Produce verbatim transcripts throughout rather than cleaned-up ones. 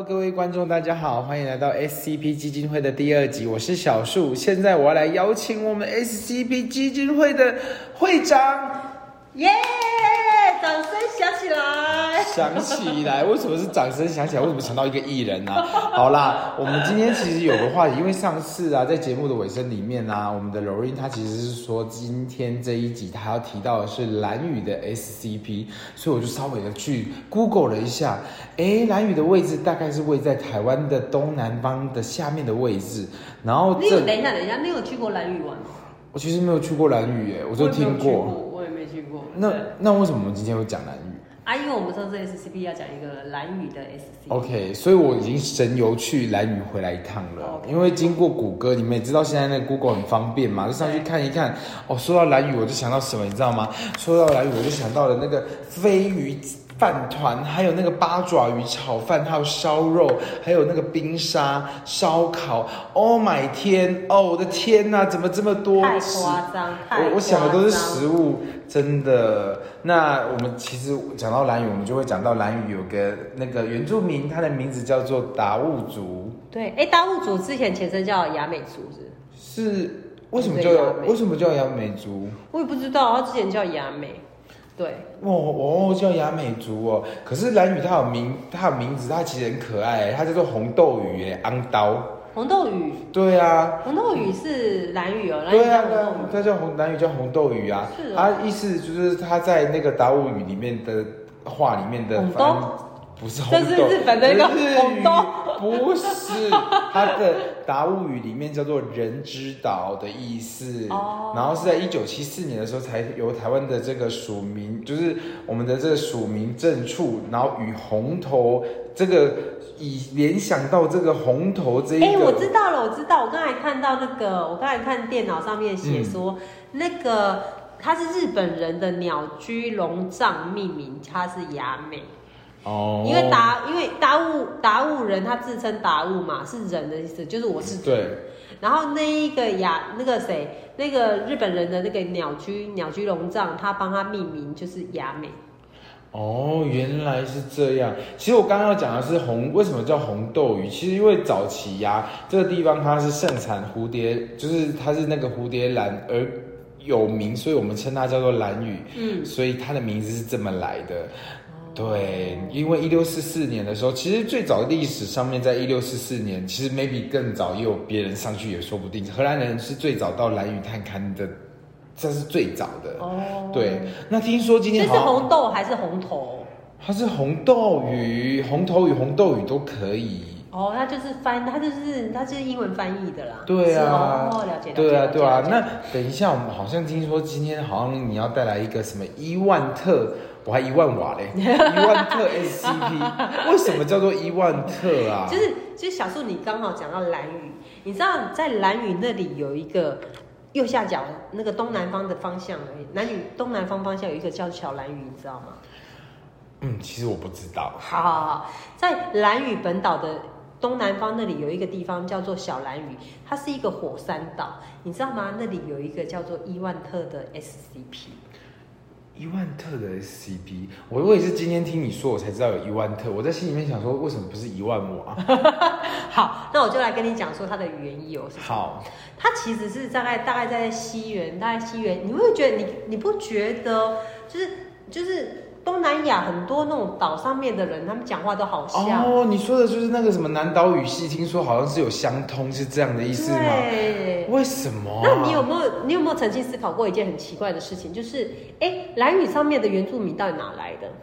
各位观众，大家好，欢迎来到 S C P 基金会的第二集，我是小树。现在我要来邀请我们 S C P 基金会的会长， 耶！掌声响起来！ 响起来！为什么是掌声响起来？为什么想到一个艺人呢、啊？好啦，我们今天其实有个话题，因为上次啊，在节目的尾声里面啊，我们的 Lorraine 她其实是说，今天这一集她要提到的是兰屿的 S C P， 所以我就稍微的去 Google 了一下，哎，兰屿的位置大概是位在台湾的东南方的下面的位置。然后你有等一下，等一下，你有去过兰屿玩吗？ 我其实没有去过兰屿，哎，我就听过。 我也没去过。 那那为什么我们今天会讲兰屿？ 啊，因为我们上次 S C P 要讲一个兰屿的 S C P。 OK， 所以我已经神游去兰屿回来一趟了。Okay. 因为经过谷歌，你们也知道现在那个 Google 很方便嘛，就上去看一看。哦，说到兰屿，我就想到什么，你知道吗？说到兰屿，我就想到了那个飞鱼饭团，还有那个八爪鱼炒饭，还有烧肉，还有那个冰沙烧烤。Oh my 天！哦，我的天哪，怎么这么多？ 太夸张！太夸张！ 我我想的都是食物，真的。那我们其实讲到兰屿，我们就会讲到兰屿有个那个原住民，他的名字叫做达悟族。 对，哎，达悟族之前前身叫雅美族是？ 是为什么叫为什么叫雅美族？ 我也不知道，他之前叫雅美。对， 哦哦，叫雅美族哦。可是兰屿它有名，它有名字，它其实很可爱，它叫做红豆鱼哎，昂刀。 红豆鱼。 对啊， 红豆鱼是兰屿哦，兰屿对啊， 叫红豆鱼。 它叫红兰屿叫红豆鱼啊。 是哦。 它意思就是它在那个达悟语里面的话里面的翻译不是红豆， 这是日本的一个红豆， 不是它的达悟语里面叫做人之岛的意思。哦。然后是在一九七四年的时候，才由台湾的这个属民，就是我们的这个属民政处，然后与红头这个以联想到这个红头这一个。 哎，我知道了，我知道，我刚才看到那个，我刚才看电脑上面写说、嗯、那个它是日本人的鸟居龙藏命名，它是雅美。哦，因为达因为达悟达悟人他自称达悟嘛，是人的意思，就是我是对。 然后那一个雅那个谁那个日本人的那个鸟居鸟居龙藏，他帮他命名就是雅美。 哦，原来是这样。其实我刚刚要讲的是红，为什么叫红豆鱼？其实因为早期呀、啊，这个地方它是盛产蝴蝶，就是它是那个蝴蝶兰而有名，所以我们称它叫做兰屿。嗯，所以它的名字是这么来的。对，因为一六四四年的时候，其实最早的历史上面，在一六四四年，其实 maybe 更早也有别人上去也说不定。荷兰人是最早到兰屿探勘的，这是最早的。哦，对。那听说今天好像这是红豆还是红头？ 它是红豆鱼，红头鱼、红豆鱼都可以。 哦，它就是翻，它就是它就是英文翻译的啦。 对啊， 哦，了解，了解。 对啊，对啊。那等一下，我们好像听说今天好像你要带来一个什么伊万特。我还一万瓦嘞，伊万特 S C P， 为什么叫做伊万特啊？ 就是就是小树，你刚好讲到兰屿，你知道在兰屿那里有一个右下角那个东南方的方向而已，兰屿东南方方向有一个叫小兰屿，你知道吗？ 嗯，其实我不知道。 好好好，在兰屿本岛的东南方那里有一个地方叫做小兰屿，它是一个火山岛，你知道吗？那里有一个叫做伊万特的 S C P。 伊万特的 S C P， 我我也是今天听你说，我才知道有伊万特。我在心里面想说，为什么不是一万瓦？ 好，那我就来跟你讲说它的缘由是什么。 好， 它其实是大概大概在西元，大概西元，你会觉得你你不觉得就是就是东南亚很多那种岛上面的人，他们讲话都好像哦。你说的就是那个什么南岛语系，听说好像是有相通，是这样的意思吗？ 对。 为什么、啊？ 那你有没有你有没有曾经思考过一件很奇怪的事情？就是，哎，兰屿上面的原住民到底哪来的？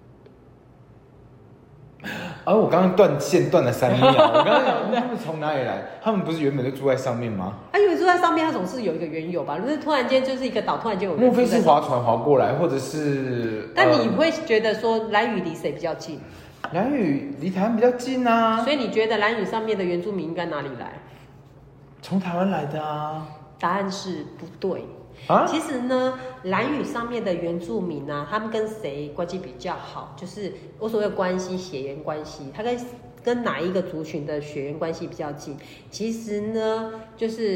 而、啊、我刚刚断线断了三秒，我刚刚讲他们从哪里来？他们不是原本就住在上面吗？ 啊，因为住在上面，它总是有一个缘由吧？就是突然间就是一个岛，突然间有人。 莫非是划船划过来，或者是？ 但你会觉得说兰屿离谁比较近？ 兰屿离台湾比较近啊， 所以你觉得兰屿上面的原住民应该哪里来？从台湾来的啊。 答案是不对。啊、其实呢，兰屿上面的原住民啊，他们跟谁关系比较好？就是我所谓的关系，血缘关系，他跟跟哪一个族群的血缘关系比较近？其实呢，就是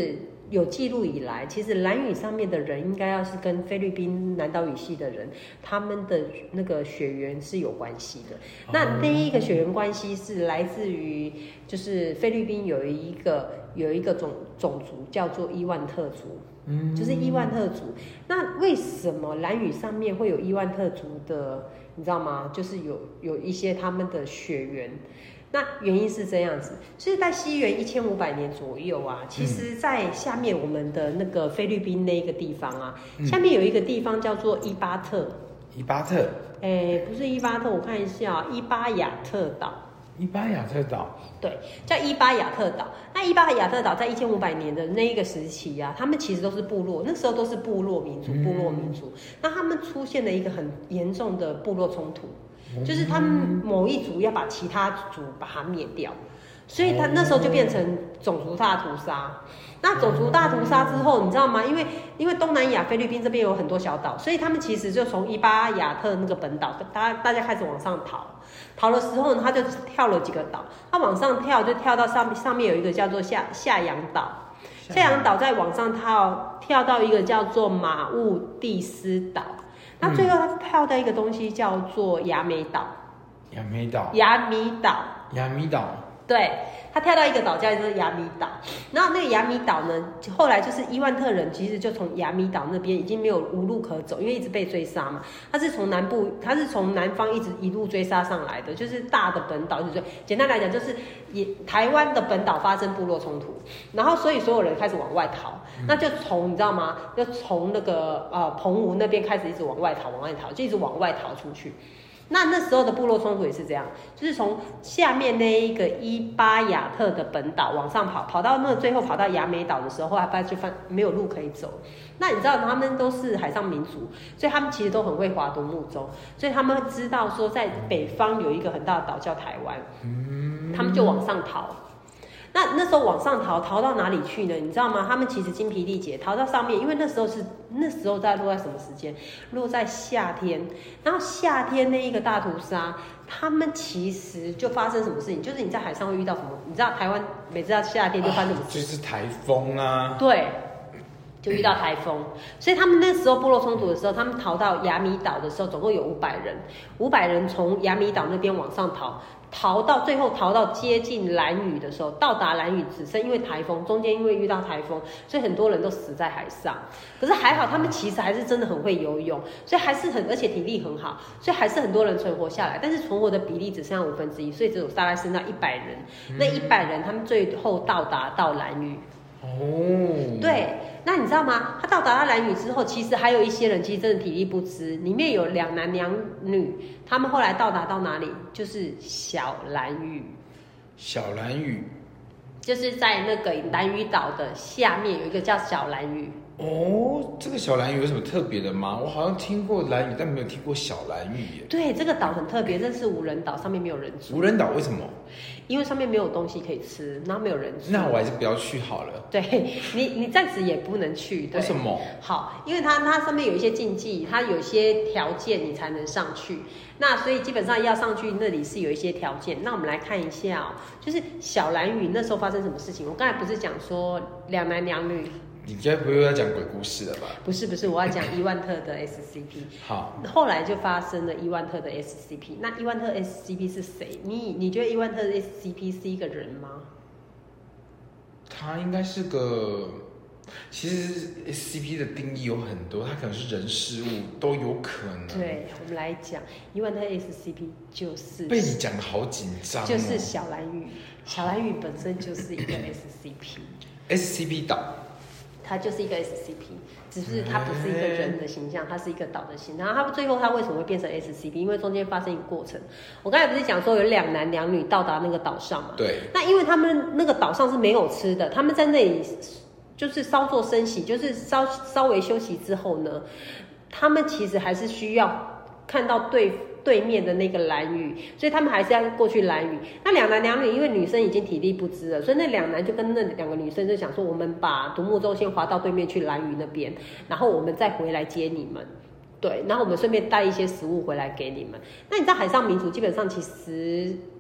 有记录以来，其实兰屿上面的人应该要是跟菲律宾南岛语系的人，他们的那个血缘是有关系的。那那一个血缘关系是来自于，就是菲律宾有一个有一个种种族叫做伊万特族，嗯，就是伊万特族。那为什么兰屿上面会有伊万特族的？你知道吗？就是有有一些他们的血缘。那原因是这样子，就是在西元一千五百年左右啊，其实，在下面我们的那个菲律宾那个地方啊，嗯、下面有一个地方叫做伊巴特。 伊巴特？ 哎、欸，不是伊巴特，我看一下，伊巴亚特岛。 伊巴亚特岛， 对，叫伊巴亚特岛。那伊巴亚特岛在一千五百年的那一个时期啊，他们其实都是部落，那时候都是部落民族，部落民族。嗯、那他们出现了一个很严重的部落冲突。就是他们某一族要把其他族把它灭掉，所以他那时候就变成种族大屠杀。那种族大屠杀之后，你知道吗？因为因为东南亚菲律宾这边有很多小岛，所以他们其实就从伊巴亚特那个本岛，大家大家开始往上逃。逃的时候呢，他就跳了几个岛，他往上跳就跳到上上面有一个叫做下下洋岛，下洋岛再往上跳跳到一个叫做马务蒂斯岛。那最后他跳到一个东西叫做雅美岛， 雅美岛， 雅米岛， 雅米岛， 对，他跳到一个岛叫做雅米岛。然后那个雅米岛呢，后来就是伊万特人其实就从雅米岛那边已经没有无路可走，因为一直被追杀嘛。他是从南部，他是从南方一直一路追杀上来的，就是大的本岛，就是简单来讲就是也台湾的本岛发生部落冲突，然后所以所有人开始往外逃。那就从你知道吗？就从那个呃澎湖那边开始一直往外逃，往外逃，就一直往外逃出去。那那时候的部落冲突也是这样，就是从下面那一个伊巴亚特的本岛往上跑，跑到那最后跑到雅美岛的时候，后来发现就发没有路可以走。那你知道他们都是海上民族，所以他们其实都很会划独木舟，所以他们知道说在北方有一个很大的岛叫台湾，他们就往上逃。那那时候往上逃，逃到哪里去呢？你知道吗？他们其实精疲力竭，逃到上面，因为那时候是那时候在落在什么时间？落在夏天。然后夏天那一个大屠杀，他们其实就发生什么事情？就是你在海上会遇到什么？你知道台湾每次到夏天就发生什么事？ 啊、就是台风啊。 对。就遇到台风，所以他们那时候部落冲突的时候，他们逃到雅米岛的时候，总共有五百人，五百人从雅米岛那边往上逃，逃到最后逃到接近兰屿的时候，到达兰屿只剩因为台风，中间因为遇到台风，所以很多人都死在海上。可是还好，他们其实还是真的很会游泳，所以还是很而且体力很好，所以还是很多人存活下来。但是存活的比例只剩下五分之一，所以只有大概剩下一百人。嗯、那一百人，他们最后到达到兰屿。哦，对，那你知道吗？他到达到兰屿之后，其实还有一些人其实真的体力不支，里面有两男两女，他们后来到达到哪里？就是小兰屿。 小兰屿， 就是在那个兰屿岛的下面有一个叫小兰屿。 哦，这个小兰屿有什么特别的吗？我好像听过兰屿，但没有听过小兰屿耶。 对，这个岛很特别，这是无人岛，上面没有人住。 无人岛为什么？ 因为上面没有东西可以吃，然后没有人住。 那我还是不要去好了。 对你，你暂时也不能去。对， 为什么？ 好，因为它它上面有一些禁忌，它有一些条件你才能上去。那所以基本上要上去那里是有一些条件。那我们来看一下哦，就是小兰屿那时候发生什么事情？我刚才不是讲说两男两女。 你该不会又要讲鬼故事了吧？ 不是不是，我要讲伊万特的 S C P。 好， 后来就发生了伊万特的 S C P。那伊万特 S C P 是谁？你你觉得伊万特的 S C P 是一个人吗？ 他应该是个，其实 S C P 的定义有很多，他可能是人事物都有可能。 对，我们来讲伊万特 S C P 就是被你讲得好紧张、哦， 就是小兰屿。小兰屿本身就是一个 S C P。S C P 岛。 它就是一个 S C P， 只是它不是一个人的形象，它是一个岛的形象。然后它最后它为什么会变成 S C P？ 因为中间发生一个过程。我刚才不是讲说有两男两女到达那个岛上嘛？ 对。 那因为他们那个岛上是没有吃的，他们在那里就是稍作升息，就是稍稍微休息之后呢，他们其实还是需要看到对。对面的那个兰屿，所以他们还是要过去兰屿。那两男两女，因为女生已经体力不支了，所以那两男就跟那两个女生就想说，我们把独木舟先划到对面去兰屿那边，然后我们再回来接你们。对，然后我们顺便带一些食物回来给你们。那你知道海上民族基本上其实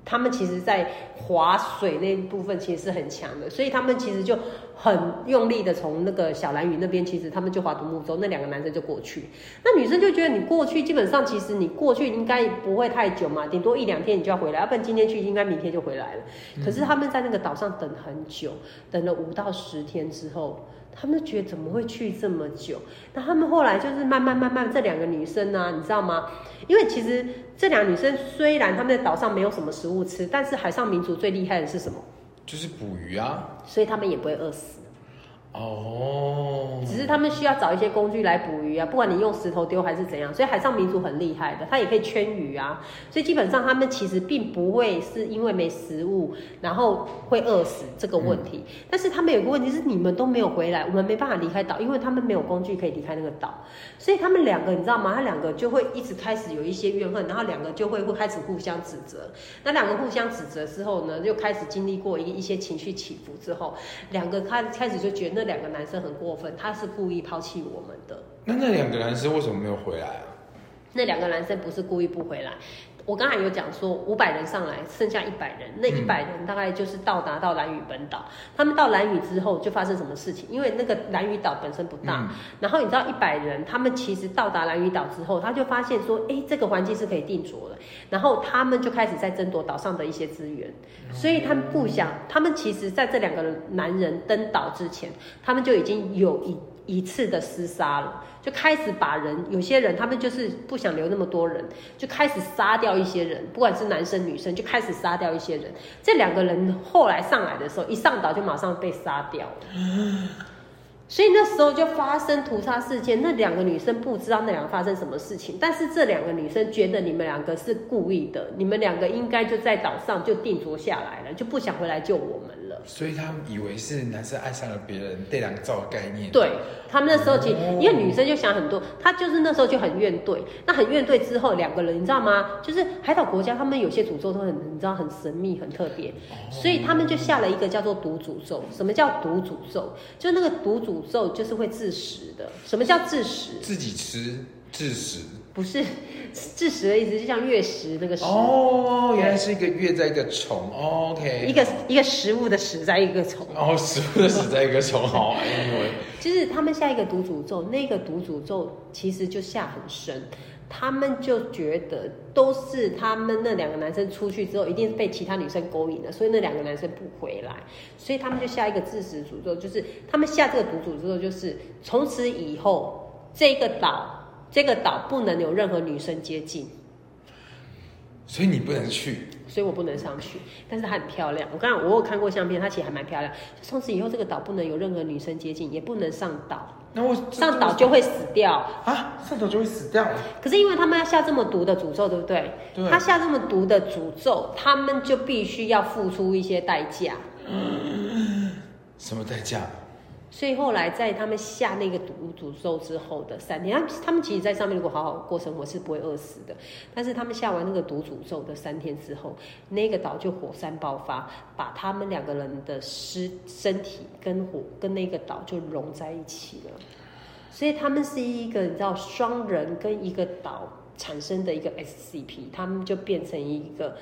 他们其实在划水那部分其实是很强的，所以他们其实就很用力的从那个小兰屿那边，其实他们就划独木舟，那两个男生就过去。那女生就觉得你过去，基本上其实你过去应该不会太久嘛，顶多一两天你就要回来，要不然今天去应该明天就回来了。嗯、可是他们在那个岛上等很久，等了五到十天之后。他们觉得怎么会去这么久？那他们后来就是慢慢慢慢，这两个女生呢、啊，你知道吗？因为其实这两个女生虽然他们在岛上没有什么食物吃，但是海上民族最厉害的是什么？ 就是捕鱼啊， 所以他们也不会饿死。 哦， 只是他们需要找一些工具来捕鱼啊，不管你用石头丢还是怎样，所以海上民族很厉害的，他也可以圈鱼啊，所以基本上他们其实并不会是因为没食物然后会饿死这个问题、嗯、但是他们有个问题是你们都没有回来，我们没办法离开岛，因为他们没有工具可以离开那个岛，所以他们两个你知道吗？他两个就会一直开始有一些怨恨，然后两个就会会开始互相指责，那两个互相指责之后呢，就开始经历过一一些情绪起伏之后，两个开开始就觉得那两个男生很过分，他是故意抛弃我们的。 那那两个男生为什么没有回来啊？ 那两个男生不是故意不回来，我刚才有讲说五百人上来，剩下一百人，那一百人大概就是到达到兰屿本岛、嗯。他们到兰屿之后就发生什么事情？因为那个兰屿岛本身不大，嗯、然后你知道一百人，他们其实到达兰屿岛之后，他就发现说，哎，这个环境是可以定着的，然后他们就开始在争夺岛上的一些资源，所以他们不想，他们其实在这两个男人登岛之前，他们就已经有一。一次的厮杀了，就开始把人，有些人他们就是不想留那么多人，就开始杀掉一些人，不管是男生女生，就开始杀掉一些人。这两个人后来上来的时候，一上岛就马上被杀掉了。所以那时候就发生屠杀事件，那两个女生不知道那两个发生什么事情，但是这两个女生觉得你们两个是故意的，你们两个应该就在岛上就定着下来了，就不想回来救我们了。 所以他们以为是男生爱上了别人，对两个造的概念。 对，他们那时候其实、哦、因为女生就想很多，她就是那时候就很怨怼，那很怨怼之后，两个人你知道吗？就是海岛国家，他们有些诅咒都很你知道很神秘很特别、哦，所以他们就下了一个叫做毒诅咒。什么叫毒诅咒？就那个毒诅咒就是会致死的。什么叫致死？ 自己吃致死。 不是致死的意思，就像月食那个食哦，原来是一个月在一个虫、哦、，OK， 一个一个食物的食在一个虫， 哦，食物的食在一个虫，好，因为就是他们下一个毒诅咒，那个毒诅咒其实就下很深，他们就觉得都是他们那两个男生出去之后，一定被其他女生勾引了，所以那两个男生不回来，所以他们就下一个致死诅咒，就是他们下这个毒诅咒，就是从此以后这个岛。这个岛不能有任何女生接近， 所以你不能去， 所以我不能上去。但是它很漂亮，我刚刚我有看过相片，它其实还蛮漂亮。从此以后，这个岛不能有任何女生接近，也不能上岛。 那我上岛就会死掉啊！上岛就会死掉。 可是因为他们要下这么毒的诅咒，对不对？对。他下这么毒的诅咒，他们就必须要付出一些代价。 嗯、什么代价？ 所以后来在他们下那个毒诅咒之后的三天，他们他们其实在上面如果好好过生活是不会饿死的。但是他们下完那个毒诅咒的三天之后，那个岛就火山爆发，把他们两个人的尸身体跟火跟那个岛就融在一起了。所以他们是一个你知道双人跟一个岛产生的一个 S C P， 他们就变成一个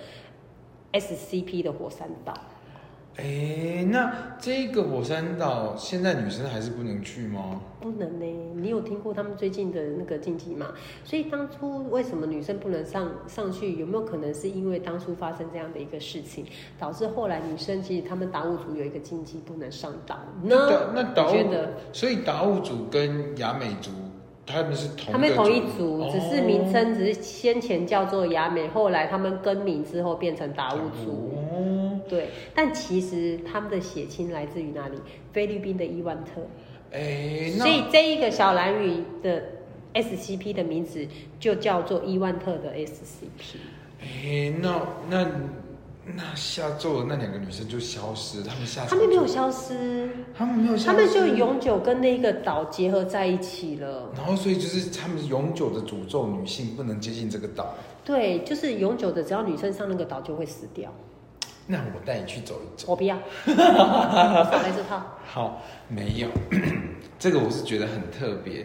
S C P 的火山岛。 哎，那这个火山岛现在女生还是不能去吗？ 不能呢，你有听过他们最近的那个禁忌吗？所以当初为什么女生不能上上去？有没有可能是因为当初发生这样的一个事情，导致后来女生其实他们达悟族有一个禁忌，不能上岛呢？ 那达悟， 觉得所以达悟族跟亚美族。他们是同他们同一族、哦，只是名称只是先前叫做亚美，后来他们更名之后变成达悟族。哦，对，但其实他们的血亲来自于哪里？菲律宾的伊万特。 哎， 所以这一个小兰屿的 S C P 的名字就叫做伊万特的 S C P。 哎，那那。那下咒的那两个女生就消失，他们下他们没有消失， 他们没有消失， 他们就永久跟那个岛结合在一起了。 然后，所以就是他们永久的诅咒女性不能接近这个岛。 对，就是永久的，只要女生上那个岛就会死掉。 那我带你去走一走。 我不要，少来这套。 好，没有，这个我是觉得很特别。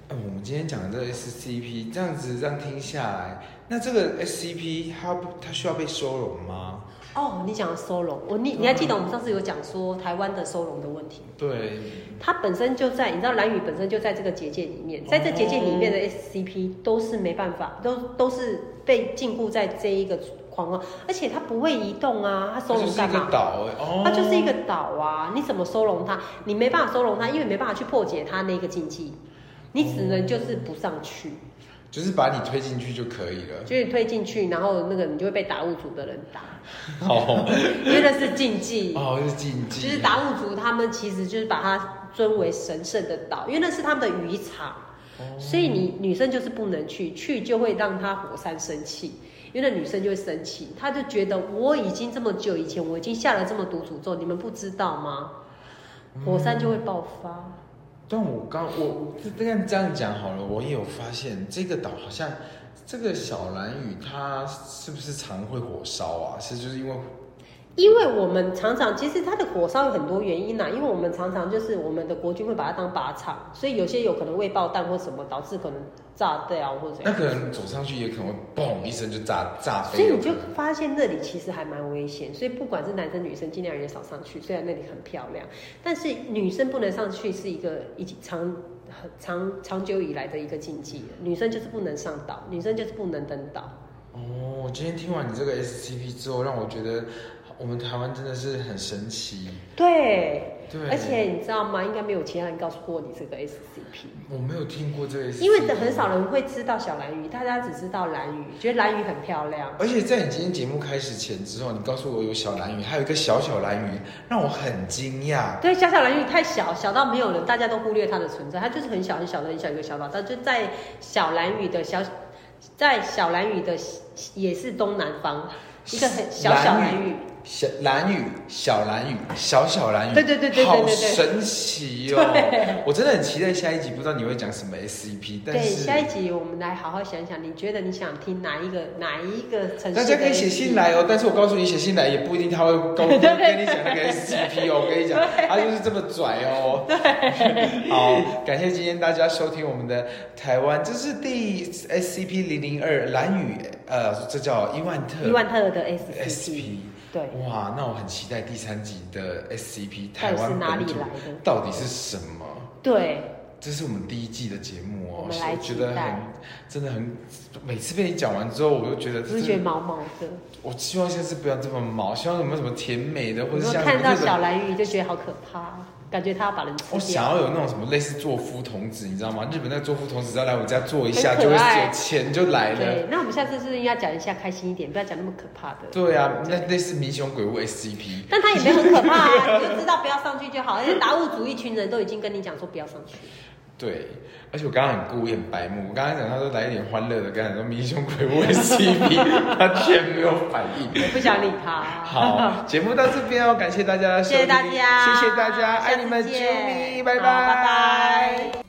嗯，我们今天讲的这个 S C P， 这样子这样听下来，那这个 S C P 它它需要被收容吗？ 哦，你讲的收容，我你你还记得我们上次有讲说台湾的收容的问题？ 对， 它本身就在，你知道兰屿本身就在这个结界里面，在这结界里面的 S C P 都是没办法，都都是被禁锢在这一个框框，而且它不会移动啊，它收容干嘛？ 它就是一个岛、欸哦、 它就是一个岛啊，你怎么收容它？你没办法收容它，因为没办法去破解它那个禁忌，你只能就是不上去。 就是把你推进去就可以了， 就是推进去，然后那个你就会被达悟族的人打，哦，因为那是禁忌， 哦，是禁忌。 就是达悟族他们其实就是把它尊为神圣的岛，因为那是他们的渔场，哦、所以你女生就是不能去，去就会让他火山生气，因为那女生就会生气，她就觉得我已经这么久以前我已经下了这么毒诅咒，你们不知道吗？火山就会爆发。嗯， 但我刚我这样这样讲好了，我也有发现这个岛好像这个小兰屿，它是不是常会火烧啊？是就是因为， 因为我们常常其实它的火烧有很多原因呐、啊，因为我们常常就是我们的国军会把它当靶场，所以有些有可能未爆弹或什么导致可能炸掉或者那可能走上去也可能会嘣一声就炸炸飞， 所以你就发现那里其实还蛮危险，所以不管是男生女生尽量也少上去，虽然那里很漂亮，但是女生不能上去是一个已经长长长久以来的一个禁忌，女生就是不能上岛，女生就是不能登岛。 哦，我今天听完你这个 S C P 之后，让我觉得我们台湾真的是很神奇。 对， 对， 而且你知道吗？应该没有其他人告诉过你这个 S C P。 我没有听过这个 S C P， 因为很少人会知道小兰屿，大家只知道兰屿，觉得兰屿很漂亮。 而且在你今天节目开始前之后，你告诉我有小兰屿，还有一个小小兰屿，让我很惊讶。 对，小小兰屿太小，小到没有人，大家都忽略它的存在。它就是很小很小的很小一个小岛，它就在小兰屿的小，在小兰屿的也是东南方一个很小小兰屿。 小兰屿，小兰屿，小小兰屿， 对对对对对对， 好神奇哦！我真的很期待下一集，不知道你会讲什么 S C P。但是对，下一集我们来好好想想，你觉得你想听哪一个哪一个城市的 S C P？ 大家可以写信来哦，但是我告诉你，写信来也不一定他会跟跟你讲那个 S C P 哦。我跟你讲，他就是这么拽哦。对，好，感谢今天大家收听我们的台湾，这是第 S C P 零零二兰屿，呃，这叫伊万特， 伊万特的 S C P。 S C P对，哇，那我很期待第三集的 S C P 台湾本土到底是什么？ 对， 这是我们第一季的节目哦， 我们来觉得很真的很，每次被你讲完之后，我就觉得就是觉得毛毛的。 我希望下次不要这么毛，希望有没有什么甜美的，或者像看到小兰屿就觉得好可怕。感觉他要把人吃掉。 我想要有那种什么类似作夫童子，你知道吗？日本那个作夫童子只要来我家做一下，就会有钱就来了。 对，那我们下次是不是应该讲一下开心一点，不要讲那么可怕的？ 对啊，那类似民雄鬼屋 S C P， 但他也没有很可怕啊，你就知道不要上去就好。而且达悟族一群人都已经跟你讲说不要上去。 对，而且我刚刚很故意很白目，我刚刚讲他说来一点欢乐的，刚才说民雄鬼屋 S C P， 他居然没有反应， 我不想理他。 好，节目到这边哦，感谢大家的收听， 谢谢大家， 谢谢大家，爱你们，啾咪，拜拜，拜拜。